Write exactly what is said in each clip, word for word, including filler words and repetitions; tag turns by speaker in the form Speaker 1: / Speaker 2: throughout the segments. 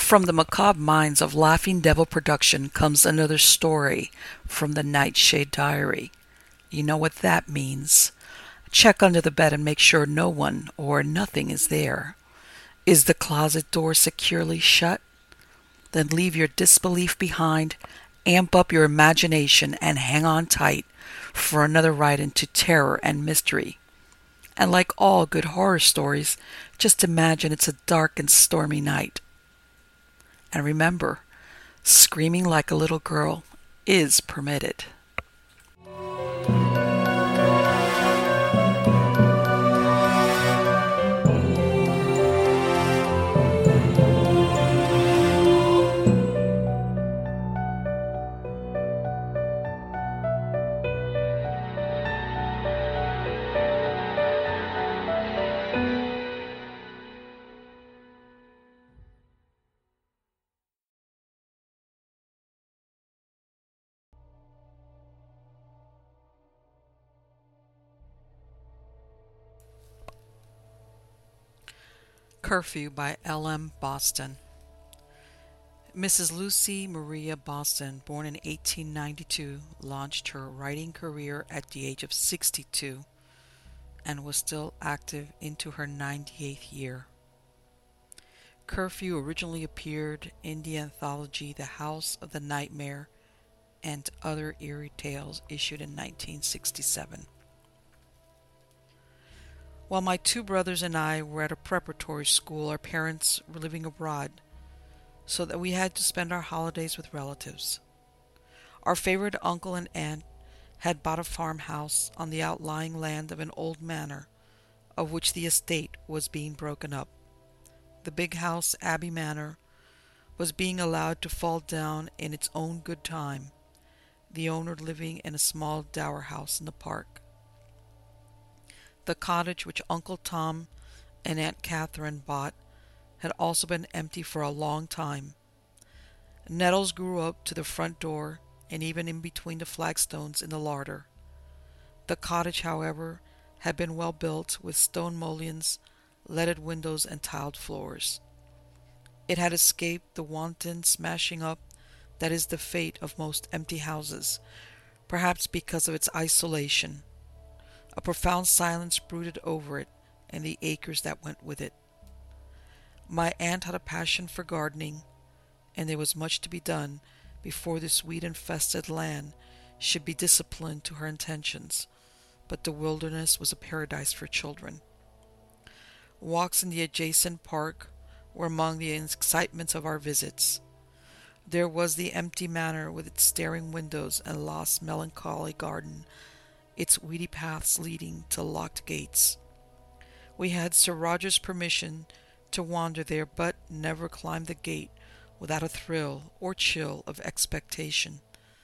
Speaker 1: From the macabre minds of Laughing Devil Production comes another story from the Nightshade Diary. You know what that means. Check under the bed and make sure no one or nothing is there. Is the closet door securely shut? Then leave your disbelief behind, amp up your imagination, and hang on tight for another ride into terror and mystery. And like all good horror stories, just imagine it's a dark and stormy night. And remember, screaming like a little girl is permitted. Curfew by L M Boston. Missus Lucy Maria Boston, born in eighteen ninety-two, launched her writing career at the age of sixty-two and was still active into her ninety-eighth year. Curfew originally appeared in the anthology The House of the Nightmare and Other Eerie Tales, issued in nineteen sixty-seven. While my two brothers and I were at a preparatory school, our parents were living abroad, so that we had to spend our holidays with relatives. Our favorite uncle and aunt had bought a farmhouse on the outlying land of an old manor, of which the estate was being broken up. The big house, Abbey Manor, was being allowed to fall down in its own good time, the owner living in a small dower house in the park. The cottage which Uncle Tom and Aunt Catherine bought had also been empty for a long time. Nettles grew up to the front door and even in between the flagstones in the larder. The cottage, however, had been well built, with stone mullions, leaded windows, and tiled floors. It had escaped the wanton smashing up that is the fate of most empty houses, perhaps because of its isolation. A profound silence brooded over it and the acres that went with it. My aunt had a passion for gardening, and there was much to be done before this weed-infested land should be disciplined to her intentions, but the wilderness was a paradise for children. Walks in the adjacent park were among the excitements of our visits. There was the empty manor with its staring windows and lost melancholy garden, its weedy paths leading to locked gates. We had Sir Roger's permission to wander there, but never climbed the gate without a thrill or chill of expectation.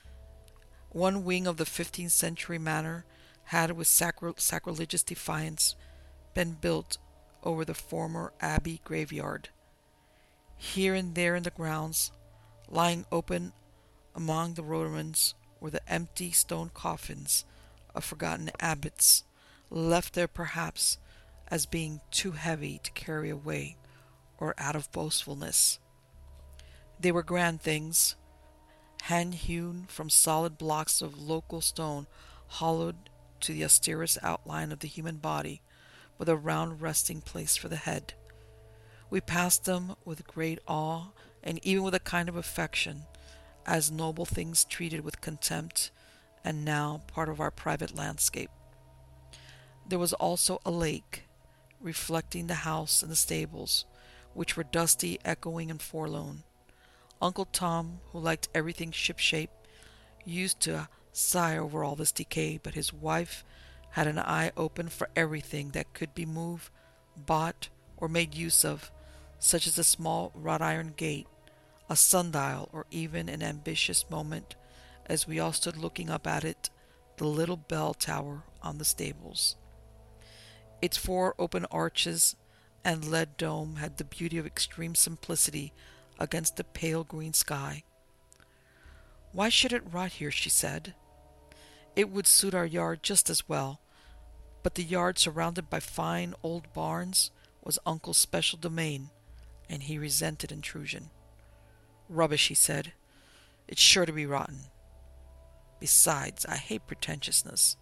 Speaker 1: One wing of the fifteenth century manor had, with sacri- sacrilegious defiance, been built over the former abbey graveyard. Here and there in the grounds, lying open among the rhododendrons, were the empty stone coffins of forgotten abbots, left there perhaps as being too heavy to carry away, or out of boastfulness. They were grand things, hand-hewn from solid blocks of local stone, hollowed to the austerest outline of the human body, with a round resting place for the head. We passed them with great awe, and even with a kind of affection, as noble things treated with contempt, and now part of our private landscape. There was also a lake, reflecting the house and the stables, which were dusty, echoing, and forlorn. Uncle Tom, who liked everything shipshape, used to sigh over all this decay, but his wife had an eye open for everything that could be moved, bought, or made use of, such as a small wrought iron gate, a sundial, or even an ambitious moment, as we all stood looking up at it, the little bell tower on the stables. Its four open arches and lead dome had the beauty of extreme simplicity against the pale green sky. "Why should it rot here?" she said. "It would suit our yard just as well." But the yard, surrounded by fine old barns, was Uncle's special domain, and he resented intrusion. "Rubbish," he said. "It's sure to be rotten. Besides, I hate pretentiousness."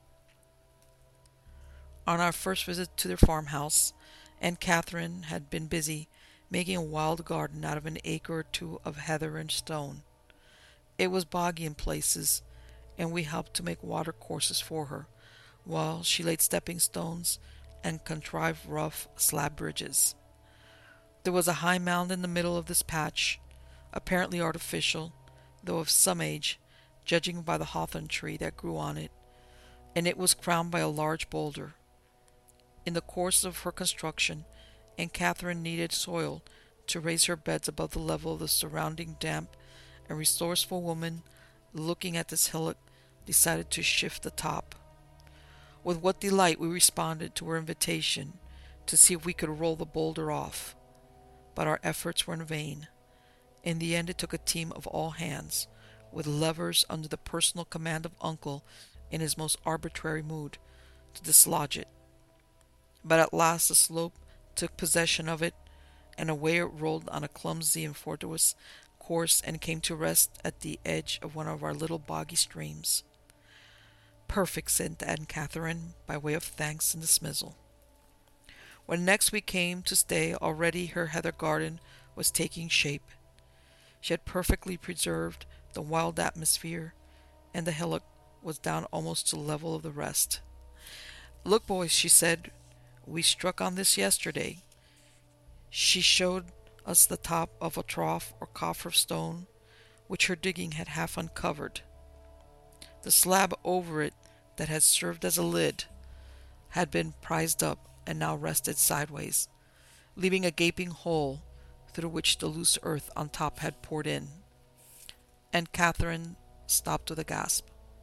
Speaker 1: On our first visit to their farmhouse, Aunt Catherine had been busy making a wild garden out of an acre or two of heather and stone. It was boggy in places, and we helped to make water courses for her, while she laid stepping stones and contrived rough slab bridges. There was a high mound in the middle of this patch, apparently artificial, though of some age, judging by the hawthorn tree that grew on it, and it was crowned by a large boulder. In the course of her construction, Aunt Catherine needed soil to raise her beds above the level of the surrounding damp, and resourceful woman, looking at this hillock, decided to shift the top. With what delight we responded to her invitation to see if we could roll the boulder off. But our efforts were in vain. In the end it took a team of all hands, with levers under the personal command of Uncle in his most arbitrary mood, to dislodge it. But at last the slope took possession of it, and away it rolled on a clumsy and fortuitous course and came to rest at the edge of one of our little boggy streams. "Perfect," said Aunt Catherine, by way of thanks and dismissal. When next we came to stay, already her heather garden was taking shape. She had perfectly preserved the wild atmosphere, and the hillock was down almost to the level of the rest. "Look, boys," she said, "we struck on this yesterday." She showed us the top of a trough or coffer of stone, which her digging had half uncovered. The slab over it, that had served as a lid, had been prized up and now rested sideways, leaving a gaping hole through which the loose earth on top had poured in. And Catherine stopped with a gasp.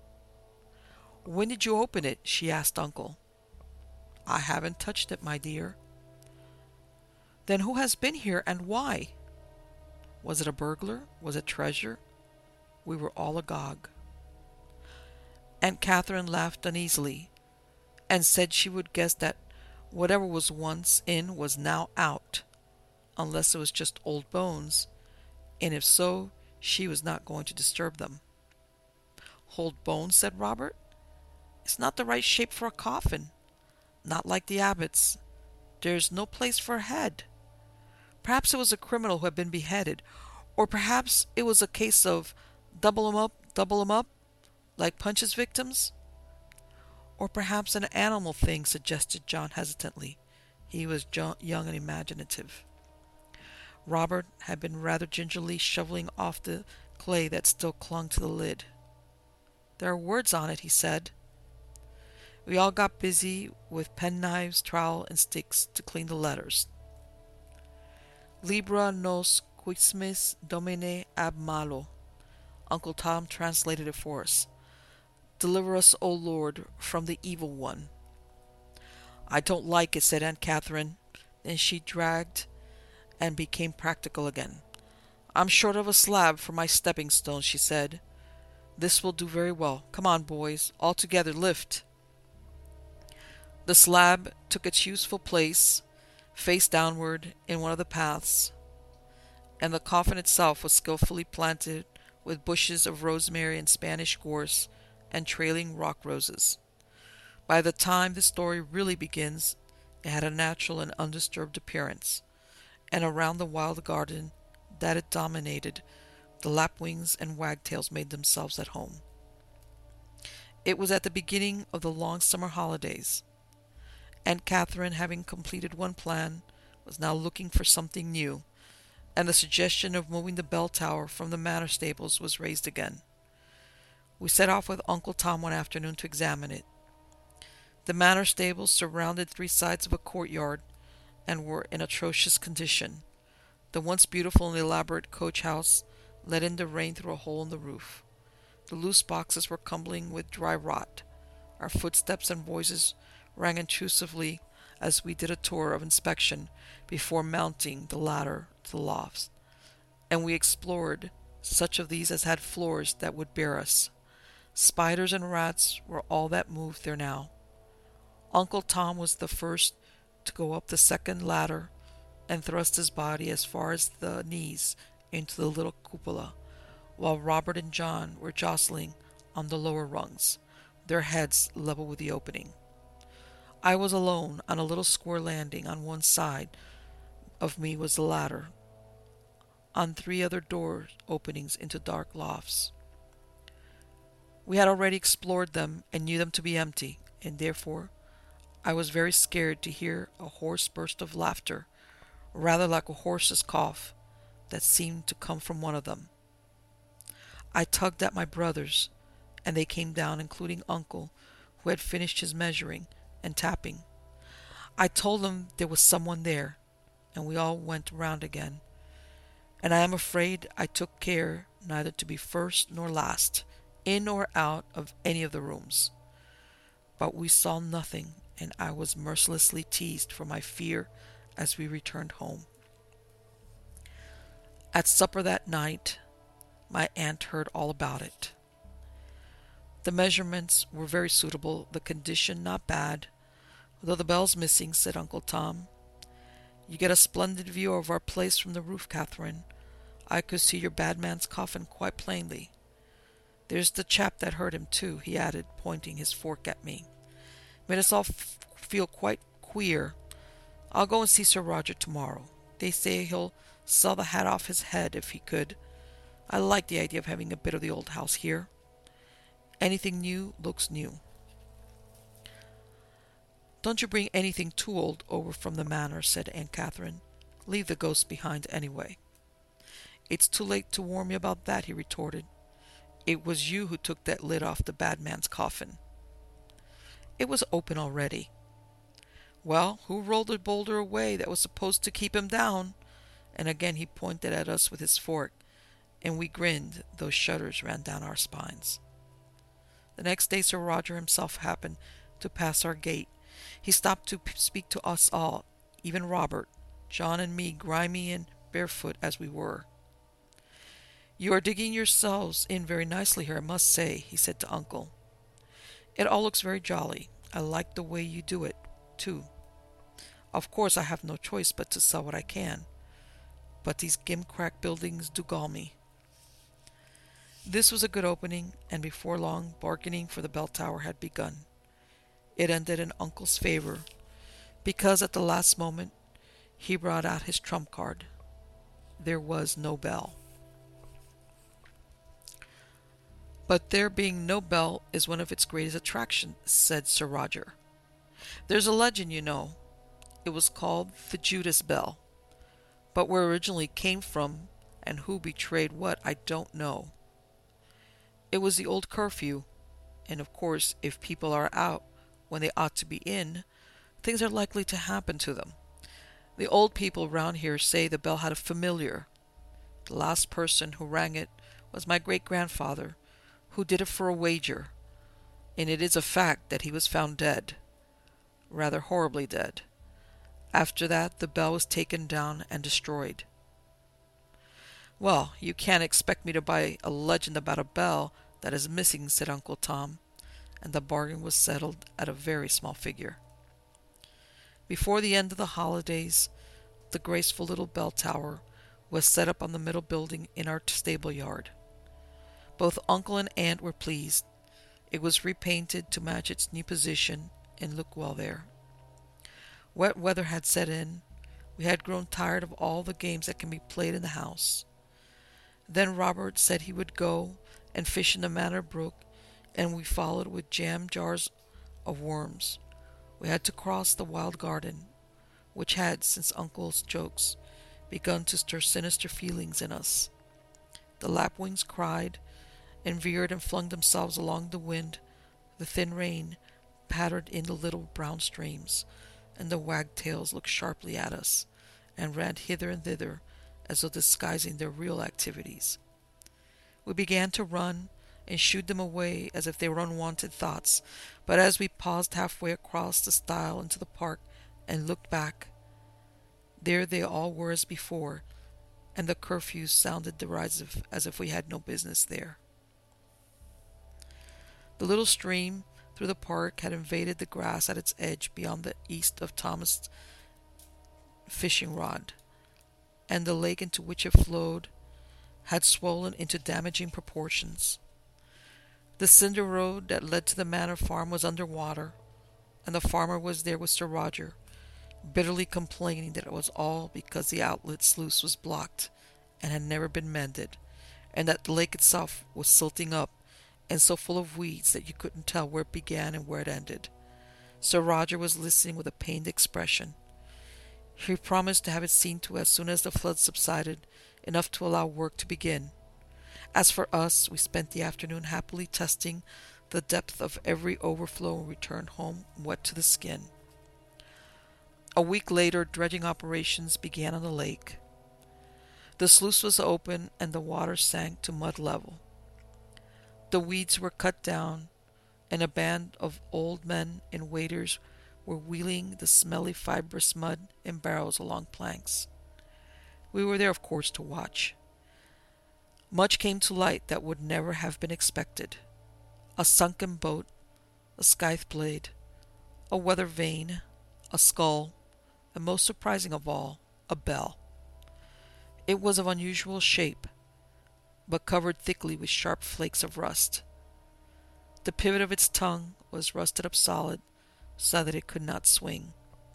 Speaker 1: "When did you open it?" she asked Uncle. "I haven't touched it, my dear." "Then who has been here, and why?" Was it a burglar? Was it treasure? We were all agog. Aunt Catherine laughed uneasily, and said she would guess that whatever was once in was now out, unless it was just old bones, and if so, she was not going to disturb them. "Old bones," said Robert. "It's not the right shape for a coffin. Not like the Abbot's. There's no place for a head. Perhaps it was a criminal who had been beheaded, or perhaps it was a case of double 'em up, double 'em up, like Punch's victims." "Or perhaps an animal thing," suggested John hesitantly. He was young and imaginative. Robert had been rather gingerly shoveling off the clay that still clung to the lid. "There are words on it," he said. We all got busy with penknives, trowel, and sticks to clean the letters. "Libra nos quismis Domine ab malo." Uncle Tom translated it for us. "Deliver us, O Lord, from the evil one." "I don't like it," said Aunt Catherine. Then she dragged and became practical again. "I'm short of a slab for my stepping stones," she said. "This will do very well. Come on, boys, all together, lift." The slab took its useful place, face downward, in one of the paths, and the coffin itself was skillfully planted with bushes of rosemary and Spanish gorse and trailing rock roses. By the time the story really begins, it had a natural and undisturbed appearance, and around the wild garden that it dominated, the lapwings and wagtails made themselves at home. It was at the beginning of the long summer holidays. Aunt Catherine, having completed one plan, was now looking for something new, and the suggestion of moving the bell tower from the manor stables was raised again. We set off with Uncle Tom one afternoon to examine it. The manor stables surrounded three sides of a courtyard and were in atrocious condition. The once beautiful and elaborate coach house let in the rain through a hole in the roof. The loose boxes were crumbling with dry rot. Our footsteps and voices rang intrusively as we did a tour of inspection before mounting the ladder to the lofts, and we explored such of these as had floors that would bear us. Spiders and rats were all that moved there now. Uncle Tom was the first to go up the second ladder and thrust his body as far as the knees into the little cupola, while Robert and John were jostling on the lower rungs, their heads level with the opening. I was alone on a little square landing. On one side of me was the ladder, on three other door openings into dark lofts. We had already explored them and knew them to be empty, and therefore I was very scared to hear a hoarse burst of laughter, rather like a horse's cough, that seemed to come from one of them. I tugged at my brothers, and they came down, including Uncle, who had finished his measuring and tapping. I told them there was someone there, and we all went round again, and I am afraid I took care neither to be first nor last, in or out of any of the rooms. But we saw nothing, and I was mercilessly teased for my fear as we returned home. At supper that night, my aunt heard all about it. The measurements were very suitable, the condition not bad. Though the bell's missing, said Uncle Tom. You get a splendid view of our place from the roof, Catherine. I could see your bad man's coffin quite plainly. There's the chap that hurt him, too, he added, pointing his fork at me. Made us all f- feel quite queer. I'll go and see Sir Roger tomorrow. They say he'll sell the hat off his head if he could. I like the idea of having a bit of the old house here. Anything new looks new. Don't you bring anything too old over from the manor, said Aunt Catherine. Leave the ghost behind anyway. It's too late to warn me about that, he retorted. It was you who took that lid off the bad man's coffin. It was open already. Well, who rolled the boulder away that was supposed to keep him down? And again he pointed at us with his fork, and we grinned, though shudders ran down our spines. The next day Sir Roger himself happened to pass our gate. He stopped to speak to us all, even Robert, John and me, grimy and barefoot as we were. You are digging yourselves in very nicely here, I must say, he said to Uncle. It all looks very jolly. I like the way you do it, too. Of course I have no choice but to sell what I can, but these gimcrack buildings do gall me. This was a good opening, and before long bargaining for the bell tower had begun. It ended in Uncle's favor, because at the last moment he brought out his trump card. There was no bell. But there being no bell is one of its greatest attractions, said Sir Roger. There's a legend, you know. It was called the Judas Bell. But where it originally came from, and who betrayed what, I don't know. It was the old curfew, and of course, if people are out when they ought to be in, things are likely to happen to them. The old people round here say the bell had a familiar. The last person who rang it was my great-grandfather, who did it for a wager, and it is a fact that he was found dead, rather horribly dead. After that, the bell was taken down and destroyed. Well, you can't expect me to buy a legend about a bell that is missing, said Uncle Tom, and the bargain was settled at a very small figure. Before the end of the holidays, the graceful little bell tower was set up on the middle building in our stable yard. Both Uncle and Aunt were pleased. It was repainted to match its new position and look well there. Wet weather had set in. We had grown tired of all the games that can be played in the house. Then Robert said he would go and fish in the Manor Brook, and we followed with jam jars of worms. We had to cross the wild garden, which had, since Uncle's jokes, begun to stir sinister feelings in us. The lapwings cried, and veered and flung themselves along the wind. The thin rain pattered in the little brown streams, and the wagtails looked sharply at us, and ran hither and thither, as though disguising their real activities. We began to run, and shooed them away as if they were unwanted thoughts, but as we paused halfway across the stile into the park and looked back, there they all were as before, and the curfew sounded derisive as if we had no business there. The little stream through the park had invaded the grass at its edge beyond the east of Thomas' fishing rod, and the lake into which it flowed had swollen into damaging proportions. The cinder road that led to the manor farm was under water, and the farmer was there with Sir Roger, bitterly complaining that it was all because the outlet sluice was blocked and had never been mended, and that the lake itself was silting up and so full of weeds that you couldn't tell where it began and where it ended. Sir Roger was listening with a pained expression. He promised to have it seen to as soon as the flood subsided, enough to allow work to begin. As for us, we spent the afternoon happily testing the depth of every overflow and returned home wet to the skin. A week later, dredging operations began on the lake. The sluice was open and the water sank to mud level. The weeds were cut down, and a band of old men and waders were wheeling the smelly fibrous mud in barrels along planks. We were there, of course, to watch. Much came to light that would never have been expected. A sunken boat, a scythe blade, a weather vane, a skull, and most surprising of all, a bell. It was of unusual shape, but covered thickly with sharp flakes of rust. The pivot of its tongue was rusted up solid, so that it could not swing.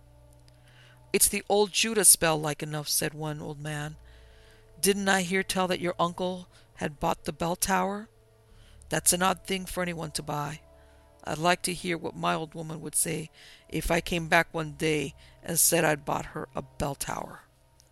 Speaker 1: "It's the old Judas bell, like enough," said one old man. "Didn't I hear tell that your uncle had bought the bell tower? That's an odd thing for anyone to buy. I'd like to hear what my old woman would say if I came back one day and said I'd bought her a bell tower."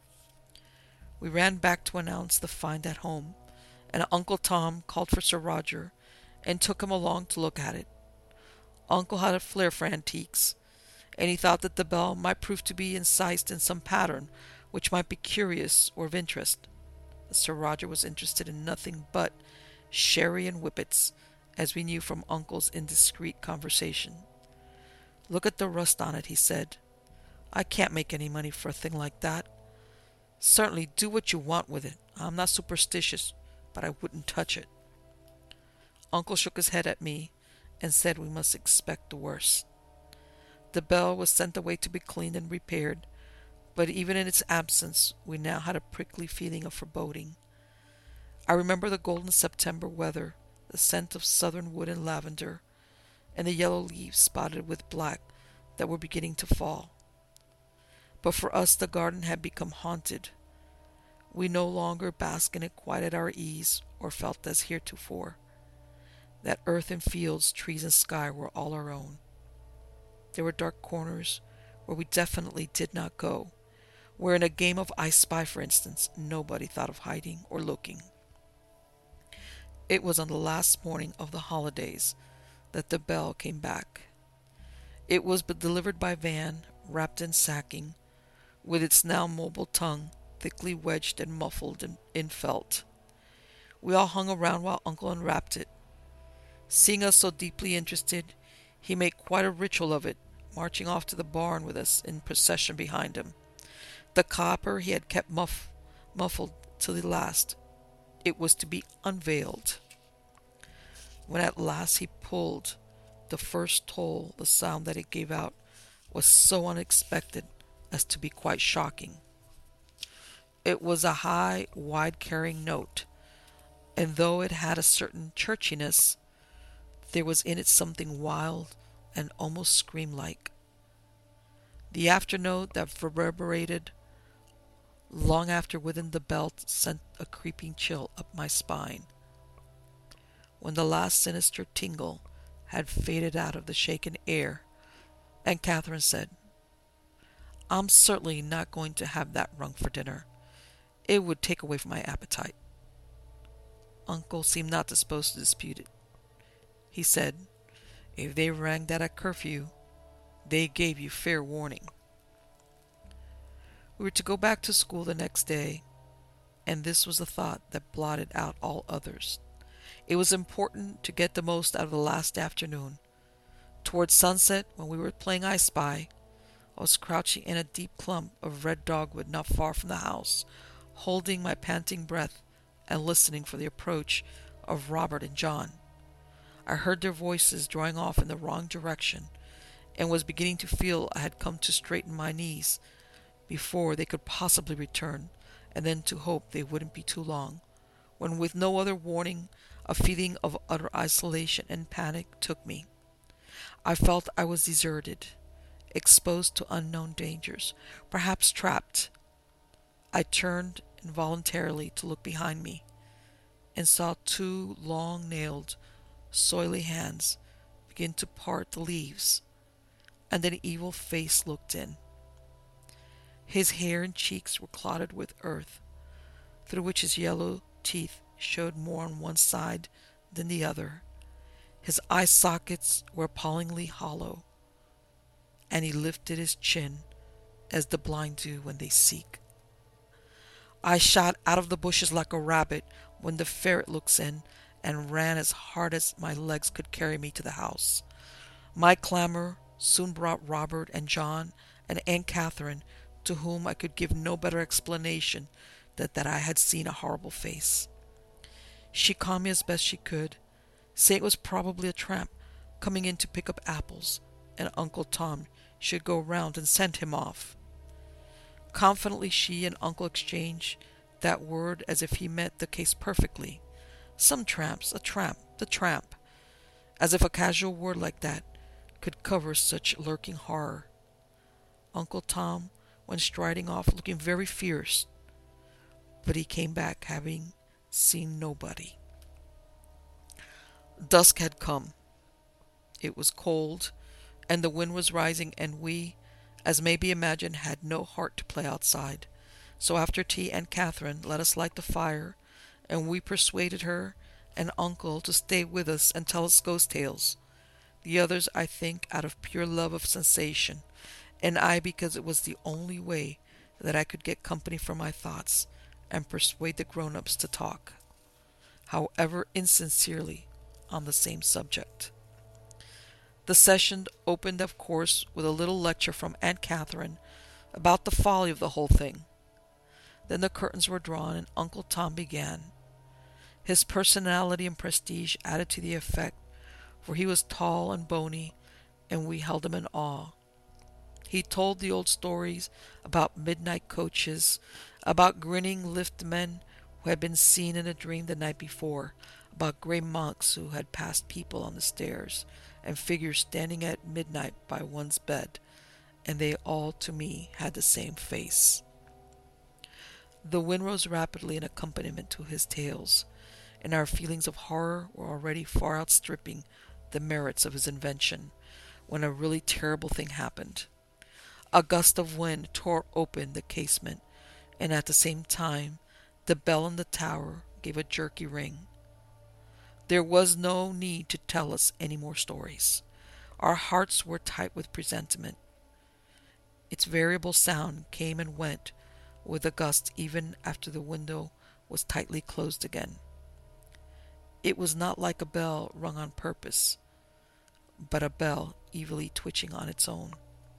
Speaker 1: We ran back to announce the find at home, and Uncle Tom called for Sir Roger and took him along to look at it. Uncle had a flair for antiques, and he thought that the bell might prove to be incised in some pattern which might be curious or of interest. Sir Roger was interested in nothing but sherry and whippets, as we knew from Uncle's indiscreet conversation. "Look at the rust on it," he said. "I can't make any money for a thing like that. Certainly do what you want with it. I'm not superstitious, but I wouldn't touch it." Uncle shook his head at me and said we must expect the worst. The bell was sent away to be cleaned and repaired, but even in its absence we now had a prickly feeling of foreboding. I remember the golden September weather, the scent of southern wood and lavender, and the yellow leaves spotted with black that were beginning to fall. But for us the garden had become haunted. We no longer basked in it quite at our ease, or felt as heretofore. That earth and fields, trees and sky were all our own. There were dark corners where we definitely did not go, where in a game of I Spy, for instance, nobody thought of hiding or looking. It was on the last morning of the holidays that the bell came back. It was but delivered by van, wrapped in sacking, with its now mobile tongue thickly wedged and muffled in, in felt. We all hung around while Uncle unwrapped it. Seeing us so deeply interested, he made quite a ritual of it, marching off to the barn with us in procession behind him. The copper he had kept muff, muffled till the last. It was to be unveiled. When at last he pulled the first toll, the sound that it gave out was so unexpected as to be quite shocking. It was a high, wide-carrying note, and though it had a certain churchiness, there was in it something wild and almost scream-like. The afternote that reverberated long after within the belt sent a creeping chill up my spine. When the last sinister tingle had faded out of the shaken air, and Catherine said, "I'm certainly not going to have that rung for dinner. It would take away from my appetite." Uncle seemed not disposed to dispute it. He said, "If they rang that at curfew, they gave you fair warning." We were to go back to school the next day, and this was a thought that blotted out all others. It was important to get the most out of the last afternoon. Towards sunset, when we were playing I Spy, I was crouching in a deep clump of red dogwood not far from the house, holding my panting breath and listening for the approach of Robert and John. I heard their voices drawing off in the wrong direction, and was beginning to feel I had come to straighten my knees before they could possibly return, and then to hope they wouldn't be too long, when with no other warning a feeling of utter isolation and panic took me. I felt I was deserted, exposed to unknown dangers, perhaps trapped. I turned involuntarily to look behind me and saw two long-nailed, soily hands begin to part the leaves, and an evil face looked in. His hair and cheeks were clotted with earth, through which his yellow teeth showed more on one side than the other. His eye sockets were appallingly hollow, and he lifted his chin as the blind do when they seek. I shot out of the bushes like a rabbit when the ferret looks in, and ran as hard as my legs could carry me to the house. My clamor soon brought Robert and John and Aunt Catherine, to whom I could give no better explanation than that I had seen a horrible face. She calmed me as best she could, saying it was probably a tramp coming in to pick up apples, and Uncle Tom should go round and send him off. Confidently she and Uncle exchanged that word as if he met the case perfectly. Some tramps, a tramp, the tramp. As if a casual word like that could cover such lurking horror. Uncle Tom went striding off looking very fierce, but he came back having seen nobody. Dusk had come. It was cold, and the wind was rising, and we, as may be imagined, had no heart to play outside. So after tea, Aunt Catherine let us light the fire, and we persuaded her and Uncle to stay with us and tell us ghost tales. The others, I think, out of pure love of sensation, and I because it was the only way that I could get company for my thoughts and persuade the grown-ups to talk, however insincerely, on the same subject. The session opened, of course, with a little lecture from Aunt Catherine about the folly of the whole thing. Then the curtains were drawn, and Uncle Tom began. His personality and prestige added to the effect, for he was tall and bony, and we held him in awe. He told the old stories about midnight coaches, about grinning lift men who had been seen in a dream the night before, about grey monks who had passed people on the stairs, and figures standing at midnight by one's bed, and they all, to me, had the same face. The wind rose rapidly in accompaniment to his tales, and our feelings of horror were already far outstripping the merits of his invention, when a really terrible thing happened. A gust of wind tore open the casement, and at the same time the bell in the tower gave a jerky ring. There was no need to tell us any more stories. Our hearts were tight with presentiment. Its variable sound came and went with the gust even after the window was tightly closed again. It was not like a bell rung on purpose, but a bell evilly twitching on its own.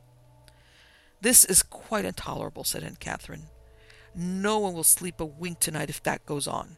Speaker 1: "This is quite intolerable," said Aunt Catherine. "No one will sleep a wink tonight if that goes on."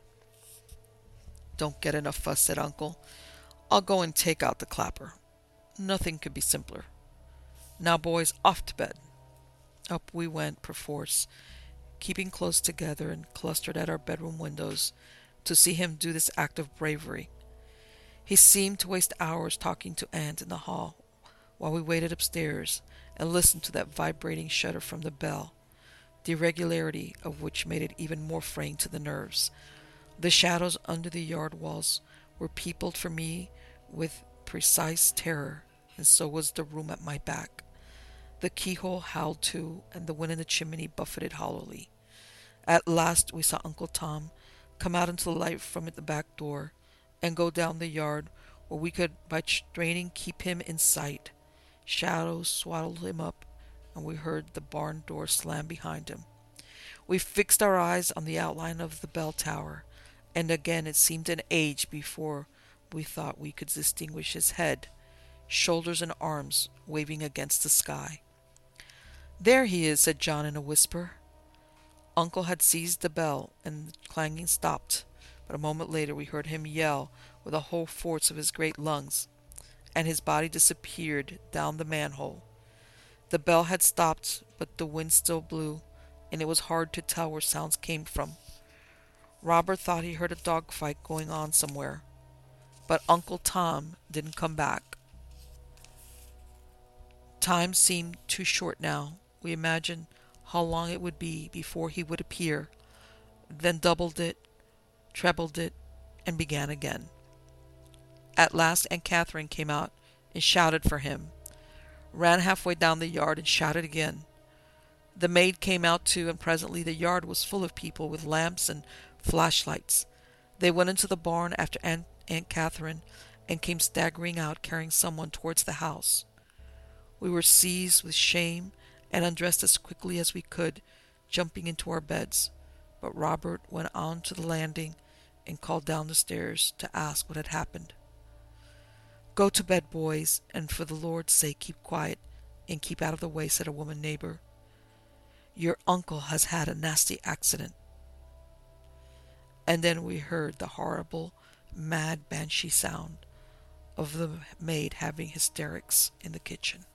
Speaker 1: "Don't get enough fuss," said Uncle. "I'll go and take out the clapper. Nothing could be simpler. Now, boys, off to bed." Up we went, perforce, keeping close together and clustered at our bedroom windows to see him do this act of bravery. He seemed to waste hours talking to Aunt in the hall while we waited upstairs and listened to that vibrating shudder from the bell, the irregularity of which made it even more fraying to the nerves. The shadows under the yard walls were peopled for me with precise terror, and so was the room at my back. The keyhole howled too, and the wind in the chimney buffeted hollowly. At last we saw Uncle Tom come out into the light from the back door and go down the yard, where we could by straining keep him in sight. Shadows swaddled him up, and we heard the barn door slam behind him. We fixed our eyes on the outline of the bell tower, and again it seemed an age before we thought we could distinguish his head, shoulders, and arms waving against the sky. "There he is," said John in a whisper. Uncle had seized the bell, and the clanging stopped, but a moment later we heard him yell with the whole force of his great lungs, and his body disappeared down the manhole. The bell had stopped, but the wind still blew, and it was hard to tell where sounds came from. Robert thought he heard a dog fight going on somewhere, but Uncle Tom didn't come back. Time seemed too short now. We imagined how long it would be before he would appear, then doubled it, trebled it, and began again. At last Aunt Catherine came out and shouted for him, ran halfway down the yard and shouted again. The maid came out too, and presently the yard was full of people with lamps and flashlights. They went into the barn after Aunt, Aunt Catherine and came staggering out carrying someone towards the house. We were seized with shame and undressed as quickly as we could, jumping into our beds. But Robert went on to the landing and called down the stairs to ask what had happened. "Go to bed, boys, and for the Lord's sake keep quiet and keep out of the way," said a woman neighbor. "Your uncle has had a nasty accident." And then we heard the horrible, mad banshee sound of the maid having hysterics in the kitchen.